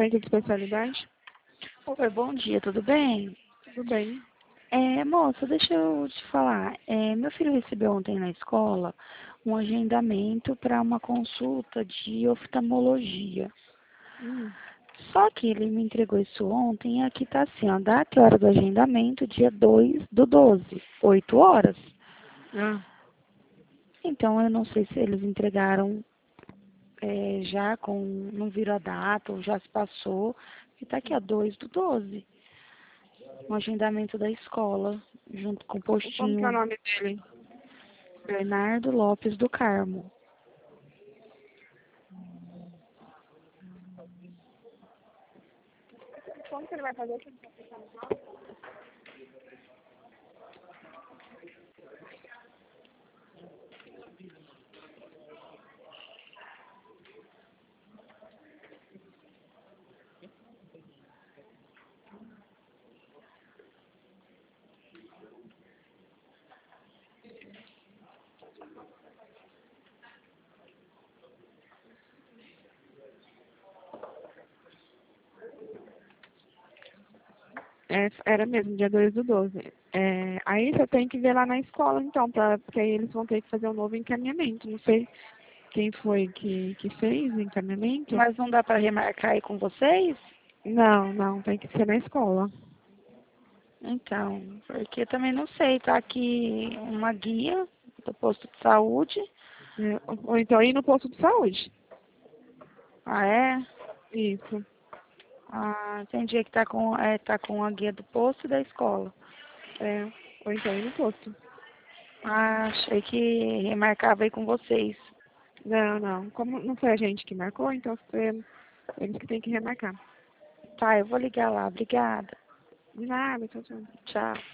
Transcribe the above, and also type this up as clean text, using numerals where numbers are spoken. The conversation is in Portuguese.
centro de especialidade? Oi, bom dia, tudo bem? Tudo bem. Moça, deixa eu te falar. Meu filho recebeu ontem na escola um agendamento para uma consulta de oftalmologia. Hum. Só que ele me entregou isso ontem e aqui tá assim, ó, data e hora do agendamento, dia 2/12, 8 horas. Ah, Então eu não sei se eles entregaram já não viram a data ou já se passou. E tá aqui, ó, 2/12. Um agendamento da escola, junto com o como que é o postinho nome dele? Bernardo Lopes do Carmo. Como que ele vai fazer? Era mesmo, dia 2/12. Aí você tem que ver lá na escola, então, porque aí eles vão ter que fazer um novo encaminhamento. Não sei quem foi que fez o encaminhamento. Mas não dá para remarcar aí com vocês? Não, não, tem que ser na escola. Então, porque também não sei, tá aqui uma guia do posto de saúde. Ou então ir no posto de saúde. Ah, é? Isso. Ah, tem dia que tá com a guia do posto e da escola. É, ou então ir no posto. Ah, achei que remarcava aí com vocês. Não, não. Como não foi a gente que marcou, então eles que têm que remarcar. Tá, eu vou ligar lá. Obrigada. De nada, tchau, tchau. Tchau.